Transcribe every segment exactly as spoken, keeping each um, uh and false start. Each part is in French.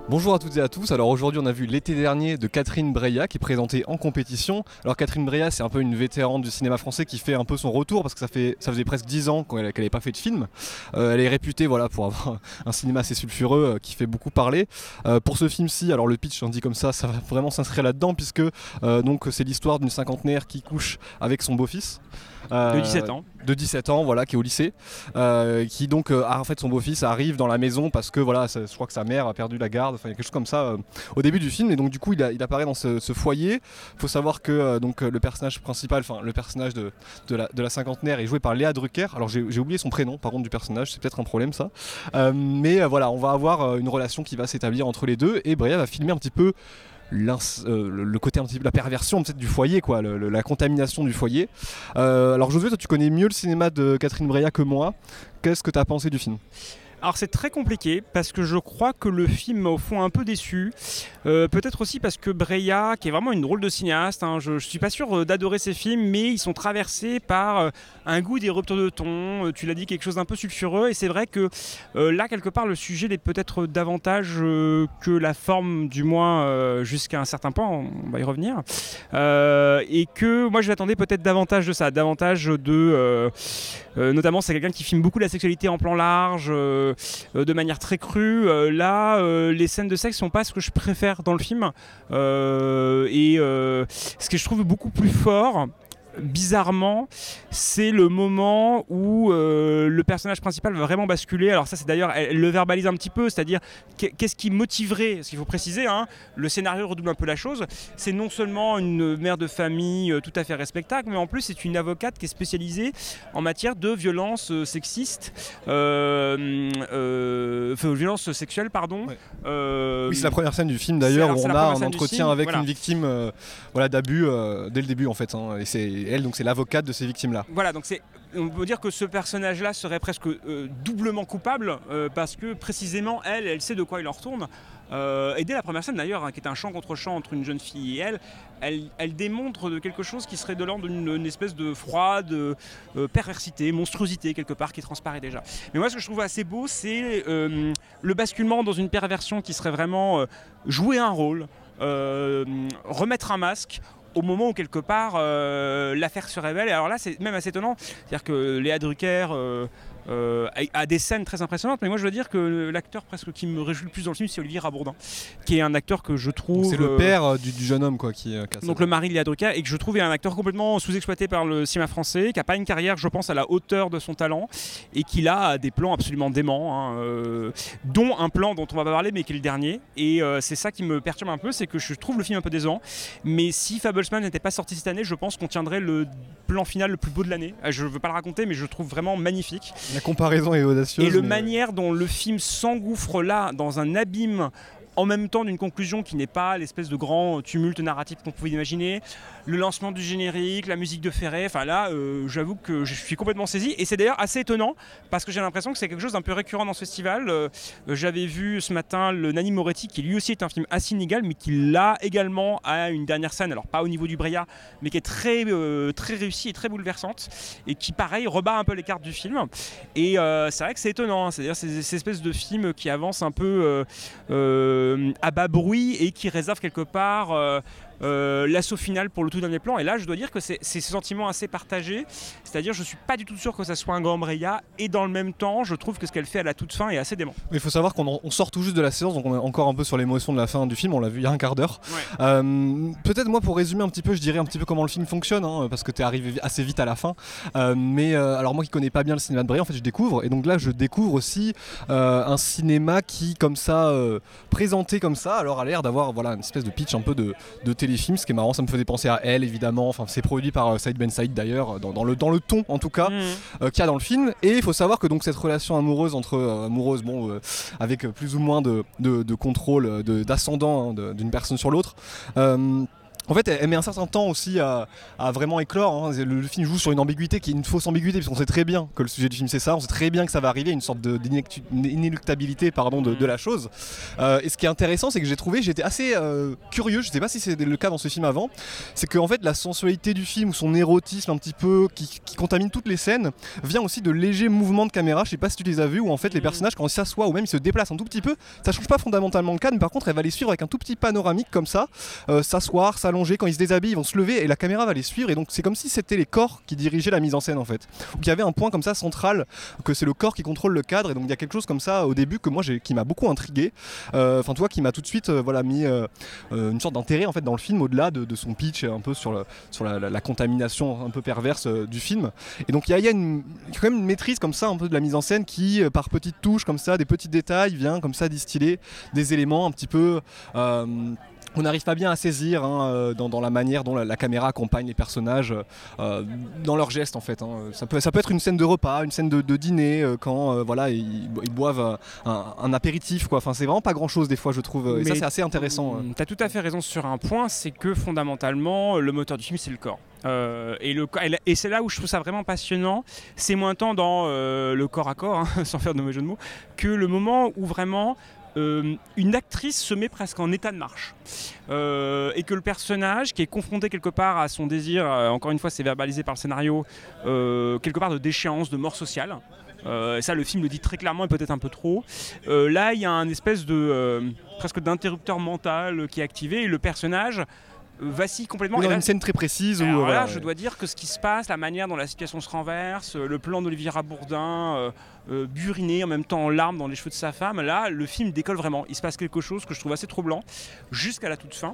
Bonjour à toutes et à tous, alors aujourd'hui on a vu L'été dernier de Catherine Breillat qui est présentée en compétition. Alors Catherine Breillat c'est un peu une vétérante du cinéma français qui fait un peu son retour parce que ça, fait, ça faisait presque dix ans qu'elle n'avait pas fait de film. Euh, elle est réputée voilà, pour avoir un cinéma assez sulfureux euh, qui fait beaucoup parler. Euh, pour ce film-ci, alors le pitch on dit comme ça, ça va vraiment s'inscrire là-dedans puisque euh, donc, c'est l'histoire d'une cinquantenaire qui couche avec son beau-fils. Euh, de dix-sept ans. De dix-sept ans, voilà, qui est au lycée, euh, qui donc, euh, en fait, son beau-fils arrive dans la maison parce que, voilà, ça, je crois que sa mère a perdu la garde, enfin, il y a quelque chose comme ça euh, au début du film, et donc du coup, il, a, il apparaît dans ce, ce foyer. Il faut savoir que euh, donc, le personnage principal, enfin, le personnage de, de, la, de la cinquantenaire est joué par Léa Drucker. Alors, j'ai, j'ai oublié son prénom, par contre, du personnage, c'est peut-être un problème, ça. Euh, mais euh, voilà, on va avoir euh, une relation qui va s'établir entre les deux, et Breillat va filmer un petit peu Euh, le côté un petit peu la perversion peut-être du foyer, quoi, le, le, la contamination du foyer. Euh, alors Josué, toi tu connais mieux le cinéma de Catherine Breillat que moi. Qu'est-ce que tu as pensé du film ? Alors c'est très compliqué parce que je crois que le film m'a au fond un peu déçu. Euh, peut-être aussi parce que Breillat, qui est vraiment une drôle de cinéaste, hein, je, je suis pas sûr d'adorer ses films, mais ils sont traversés par euh, un goût des ruptures de ton. Euh, tu l'as dit, quelque chose d'un peu sulfureux, et c'est vrai que euh, là quelque part le sujet est peut-être davantage euh, que la forme, du moins euh, jusqu'à un certain point. On va y revenir. Euh, et que moi je l'attendais peut-être davantage de ça, davantage de, euh, euh, notamment c'est quelqu'un qui filme beaucoup la sexualité en plan large. Euh, de manière très crue. Euh, là, euh, les scènes de sexe sont pas ce que je préfère dans le film. Euh, et euh, ce que je trouve beaucoup plus fort, bizarrement, c'est le moment où euh, le personnage principal va vraiment basculer. Alors ça, c'est d'ailleurs, elle, elle le verbalise un petit peu, c'est-à-dire qu'est-ce qui motiverait, ce qu'il faut préciser, hein, le scénario redouble un peu la chose, c'est non seulement une mère de famille euh, tout à fait respectable, mais en plus c'est une avocate qui est spécialisée en matière de violences euh, sexistes, euh, euh, enfin, violences sexuelles, pardon. Ouais. Euh, oui, c'est la première scène du film d'ailleurs, où on a un entretien film, avec voilà. une victime euh, voilà, d'abus euh, dès le début en fait, hein, et c'est elle, donc c'est l'avocate de ces victimes-là. Voilà, donc c'est, on peut dire que ce personnage-là serait presque euh, doublement coupable euh, parce que précisément elle, elle sait de quoi il en retourne. Euh, et dès la première scène d'ailleurs, hein, qui est un chant contre chant entre une jeune fille et elle, elle, elle démontre de quelque chose qui serait de l'ordre d'une une espèce de froide euh, perversité, monstruosité quelque part qui transparaît déjà. Mais moi ce que je trouve assez beau, c'est euh, le basculement dans une perversion qui serait vraiment euh, jouer un rôle, euh, remettre un masque, au moment où quelque part euh, l'affaire se révèle. Et alors là c'est même assez étonnant, c'est-à-dire que Léa Drucker euh, euh, a, a des scènes très impressionnantes, mais moi je dois dire que l'acteur presque qui me réjouit le plus dans le film, c'est Olivier Rabourdin, qui est un acteur que je trouve... Donc c'est le père euh, du, du jeune homme quoi, qui, euh, qui a donc ça. le mari de Léa Drucker, et que je trouve est un acteur complètement sous-exploité par le cinéma français, qui n'a pas une carrière je pense à la hauteur de son talent, et qui a des plans absolument déments, hein, euh, dont un plan dont on va pas parler mais qui est le dernier, et euh, c'est ça qui me perturbe un peu, c'est que je trouve le film un peu décevant, mais si Fablesman n'était pas sorti cette année, je pense qu'on tiendrait le plan final le plus beau de l'année. Je ne veux pas le raconter, mais je le trouve vraiment magnifique. La comparaison est audacieuse. Et la mais... manière dont le film s'engouffre là, dans un abîme, en même temps d'une conclusion qui n'est pas l'espèce de grand tumulte narratif qu'on pouvait imaginer, le lancement du générique, la musique de Ferré, enfin là euh, j'avoue que je suis complètement saisi, et c'est d'ailleurs assez étonnant parce que j'ai l'impression que c'est quelque chose d'un peu récurrent dans ce festival. Euh, j'avais vu ce matin le Nanny Moretti, qui lui aussi est un film assez inégal, mais qui l'a également à une dernière scène, alors pas au niveau du Breillat, mais qui est très, euh, très réussie et très bouleversante, et qui pareil rebat un peu les cartes du film. Et euh, c'est vrai que c'est étonnant, hein, c'est-à-dire ces, ces espèces de films qui avancent un peu euh, euh, à bas bruit et qui réservent quelque part euh, Euh, l'assaut final pour le tout dernier plan. Et là je dois dire que c'est, c'est ce sentiment assez partagé, c'est-à-dire je suis pas du tout sûr que ça soit un grand Breillat, et dans le même temps je trouve que ce qu'elle fait à la toute fin est assez dément. Mais il faut savoir qu'on en, on sort tout juste de la séance, donc on est encore un peu sur l'émotion de la fin du film, on l'a vu il y a un quart d'heure. Ouais. Euh, peut-être moi pour résumer un petit peu, je dirais un petit peu comment le film fonctionne, hein, parce que t'es arrivé assez vite à la fin. Euh, mais euh, alors moi qui connais pas bien le cinéma de Breillat, en fait je découvre, et donc là je découvre aussi euh, un cinéma qui comme ça, euh, présenté comme ça, alors a l'air d'avoir voilà, une espèce de pitch un peu de, de téléfilm, ce qui est marrant, ça me faisait penser à Elle évidemment, enfin c'est produit par euh, Saïd Ben Saïd d'ailleurs, dans, dans, le, dans le ton en tout cas, mmh. euh, qu'il y a dans le film. Et il faut savoir que donc cette relation amoureuse entre euh, amoureuse, bon, euh, avec plus ou moins de, de, de contrôle, de, d'ascendant hein, de, d'une personne sur l'autre, euh, En fait, elle met un certain temps aussi à, à vraiment éclore. Hein. Le, le film joue sur une ambiguïté qui est une fausse ambiguïté, parce qu'on sait très bien que le sujet du film c'est ça, on sait très bien que ça va arriver, une sorte de, d'inéluctabilité pardon, de, de la chose. Euh, et ce qui est intéressant, c'est que j'ai trouvé, j'étais assez euh, curieux, je sais pas si c'est le cas dans ce film avant, c'est que en fait, la sensualité du film, ou son érotisme un petit peu, qui, qui contamine toutes les scènes, vient aussi de légers mouvements de caméra, je sais pas si tu les as vus, où en fait les personnages, quand ils s'assoient ou même ils se déplacent un tout petit peu, ça change pas fondamentalement le cadre, mais par contre, elle va les suivre avec un tout petit panoramique comme ça, euh, s'asseoir, s'allonger, quand ils se déshabillent, ils vont se lever et la caméra va les suivre, et donc c'est comme si c'était les corps qui dirigeaient la mise en scène en fait, ou qu'il y avait un point comme ça central, que c'est le corps qui contrôle le cadre, et donc il y a quelque chose comme ça au début que moi j'ai, qui m'a beaucoup intrigué, enfin euh, toi qui m'a tout de suite euh, voilà, mis euh, euh, une sorte d'intérêt en fait dans le film, au-delà de, de son pitch un peu sur, le, sur la, la, la contamination un peu perverse euh, du film, et donc il y a, y, a une, y a quand même une maîtrise comme ça un peu de la mise en scène qui euh, par petites touches comme ça, des petits détails, vient comme ça distiller des éléments un petit peu euh, on n'arrive pas bien à saisir hein, dans, dans la manière dont la, la caméra accompagne les personnages euh, dans leurs gestes en fait. Hein. Ça, peut, ça peut être une scène de repas, une scène de, de dîner euh, quand euh, voilà, ils, ils boivent un, un apéritif quoi. Enfin, c'est vraiment pas grand chose des fois je trouve, et mais ça c'est assez intéressant. Tu as tout à fait raison sur un point, c'est que fondamentalement le moteur du film c'est le corps. Euh, et, le, et c'est là où je trouve ça vraiment passionnant, c'est moins tant dans euh, le corps à corps, hein, sans faire de mauvais jeu de mots, que le moment où vraiment Euh, une actrice se met presque en état de marche euh, et que le personnage qui est confronté quelque part à son désir, euh, encore une fois c'est verbalisé par le scénario, euh, quelque part de déchéance, de mort sociale, euh, et ça le film le dit très clairement et peut-être un peu trop, euh, là il y a un espèce de euh, presque d'interrupteur mental qui est activé et le personnage vacille complètement. Dans et là, une scène très précise où alors voilà, là, ouais. je dois dire que ce qui se passe, la manière dont la situation se renverse, le plan d'Olivier Rabourdin, euh, euh, buriné en même temps en larmes dans les cheveux de sa femme, là, le film décolle vraiment. Il se passe quelque chose que je trouve assez troublant, jusqu'à la toute fin.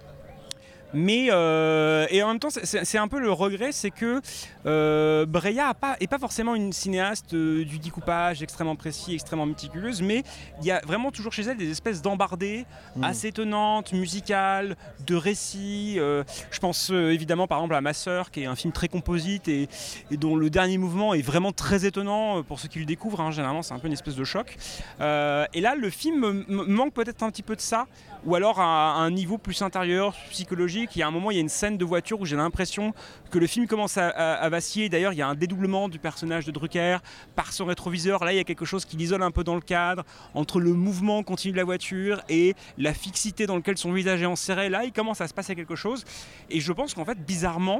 Mais euh, et en même temps, c'est, c'est un peu le regret, c'est que euh, Breya n'est pas, pas forcément une cinéaste euh, du découpage extrêmement précis, extrêmement méticuleuse, mais il y a vraiment toujours chez elle des espèces d'embardées mmh. assez étonnantes, musicales, de récits. Euh, je pense euh, évidemment par exemple à Ma Sœur, qui est un film très composite et, et dont le dernier mouvement est vraiment très étonnant pour ceux qui le découvrent. Hein, généralement, c'est un peu une espèce de choc. Euh, et là, le film m- manque peut-être un petit peu de ça, ou alors à, à un niveau plus intérieur, psychologique. Il y a un moment, il y a une scène de voiture où j'ai l'impression que le film commence à, à, à vaciller. D'ailleurs, il y a un dédoublement du personnage de Drucker par son rétroviseur. Là, il y a quelque chose qui l'isole un peu dans le cadre, entre le mouvement continu de la voiture et la fixité dans laquelle son visage est enserré. Là, il commence à se passer quelque chose. Et je pense qu'en fait, bizarrement,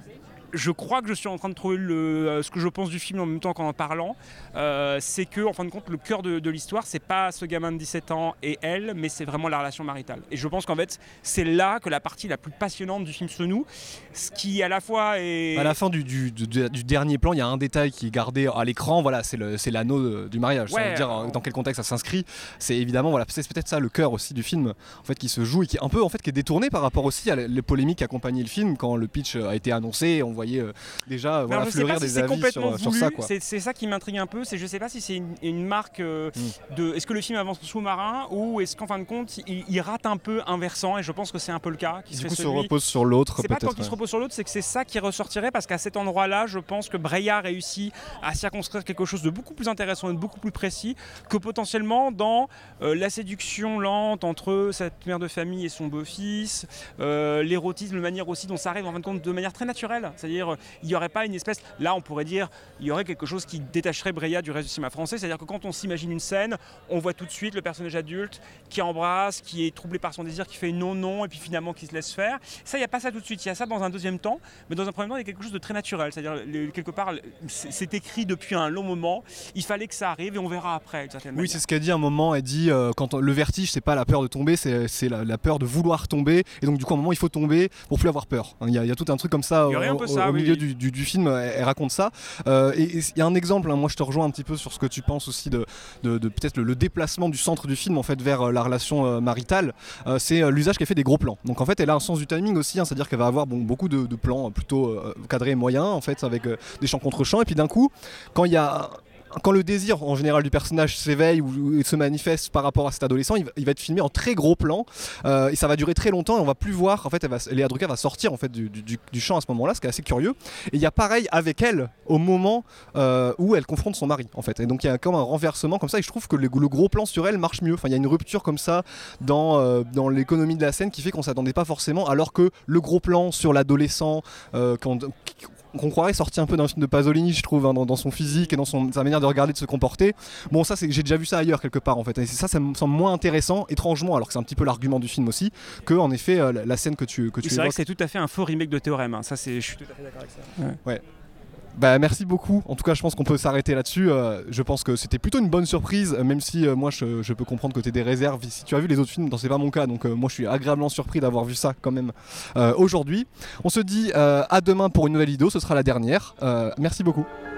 je crois que je suis en train de trouver le, ce que je pense du film en même temps qu'en en parlant. Euh, c'est que, en fin de compte, le cœur de, de l'histoire, c'est pas ce gamin de dix-sept ans et elle, mais c'est vraiment la relation maritale. Et je pense qu'en fait, c'est là que la partie la plus passionnante du film se noue. Ce qui, à la fois, est. À la fin du, du, du, du dernier plan, il y a un détail qui est gardé à l'écran. Voilà, c'est, le, c'est l'anneau du mariage. Ouais, ça veut dire euh... dans quel contexte ça s'inscrit. C'est évidemment, voilà, c'est peut-être ça le cœur aussi du film, en fait, qui se joue et qui est un peu, en fait, qui est détourné par rapport aussi à les polémiques qui accompagnaient le film quand le pitch a été annoncé. On voyait euh, déjà voilà, fleurir des si avis sur, sur ça. Quoi. C'est, c'est ça qui m'intrigue un peu. C'est, je sais pas si c'est une, une marque euh, mm. de. Est-ce que le film avance sous-marin ou est-ce qu'en fin de compte il, il rate un peu un versant, et je pense que c'est un peu le cas. Qui du serait coup, celui... se repose sur l'autre. C'est peut-être, pas tant qu'il ouais. se repose sur l'autre, c'est que c'est ça qui ressortirait, parce qu'à cet endroit-là, je pense que Breya réussit à circonscrire quelque chose de beaucoup plus intéressant et de beaucoup plus précis que potentiellement dans euh, la séduction lente entre cette mère de famille et son beau-fils, euh, l'érotisme, la manière aussi dont ça arrive en fin de compte de manière très naturelle. C'est-à-dire, il n'y aurait pas une espèce. Là, on pourrait dire, il y aurait quelque chose qui détacherait Breya du reste du cinéma français. C'est-à-dire que quand on s'imagine une scène, on voit tout de suite le personnage adulte qui embrasse, qui est troublé par son désir, qui fait non, non, et puis finalement qui se laisse faire. Ça, il n'y a pas ça tout de suite. Il y a ça dans un deuxième temps, mais dans un premier temps, il y a quelque chose de très naturel. C'est-à-dire, le, quelque part, c'est, c'est écrit depuis un long moment. Il fallait que ça arrive et on verra après. D'une certaine oui, manière. C'est ce qu'elle dit à un moment. Elle dit euh, quand on, le vertige, c'est pas la peur de tomber, c'est, c'est la, la peur de vouloir tomber. Et donc, du coup, à un moment, il faut tomber pour plus avoir peur. Il y a, il y a tout un truc comme ça, au, au, ça, au oui, milieu oui. Du, du, du film. Elle, elle raconte ça. Euh, et il y a un exemple. Hein, moi, je te rejoins un petit peu sur ce que tu penses aussi de, de, de peut-être le, le déplacement du centre du film en fait vers euh, la relation euh, maritale. Euh, c'est euh, l'usage qu'elle fait des gros plans. Donc, en fait, elle a un sens du timing aussi. Hein, c'est-à-dire qu'elle va avoir bon, beaucoup de, de plans plutôt euh, cadrés et moyens en fait, avec euh, des champs contre champs. Et puis d'un coup, quand il y a quand le désir en général du personnage s'éveille ou, ou se manifeste par rapport à cet adolescent, il va, il va être filmé en très gros plan euh, et ça va durer très longtemps et on va plus voir. En fait, elle va, Léa Drucker va sortir en fait du, du, du champ à ce moment-là, ce qui est assez curieux. Et il y a pareil avec elle au moment euh, où elle confronte son mari en fait. Et donc il y a comme un renversement comme ça et je trouve que le, le gros plan sur elle marche mieux. Enfin, il y a une rupture comme ça dans, euh, dans l'économie de la scène qui fait qu'on s'attendait pas forcément, alors que le gros plan sur l'adolescent euh, quand, qu'on croirait sorti un peu d'un film de Pasolini, je trouve, hein, dans, dans son physique et dans son, sa manière de regarder, de se comporter. Bon, ça, c'est, j'ai déjà vu ça ailleurs quelque part en fait. Et ça, ça me semble moins intéressant, étrangement, alors que c'est un petit peu l'argument du film aussi, que en effet euh, la, la scène que tu que tu C'est évoques. vrai que c'est tout à fait un faux remake de Théorème. Hein. Ça, c'est, je suis tout à fait d'accord avec ça. Ouais. ouais. Bah, merci beaucoup. En tout cas, je pense qu'on peut s'arrêter là-dessus. Euh, je pense que c'était plutôt une bonne surprise, même si euh, moi je, je peux comprendre que tu as des réserves. Si tu as vu les autres films, c'est pas mon cas. Donc euh, moi je suis agréablement surpris d'avoir vu ça quand même euh, aujourd'hui. On se dit euh, à demain pour une nouvelle vidéo. Ce sera la dernière. Euh, merci beaucoup.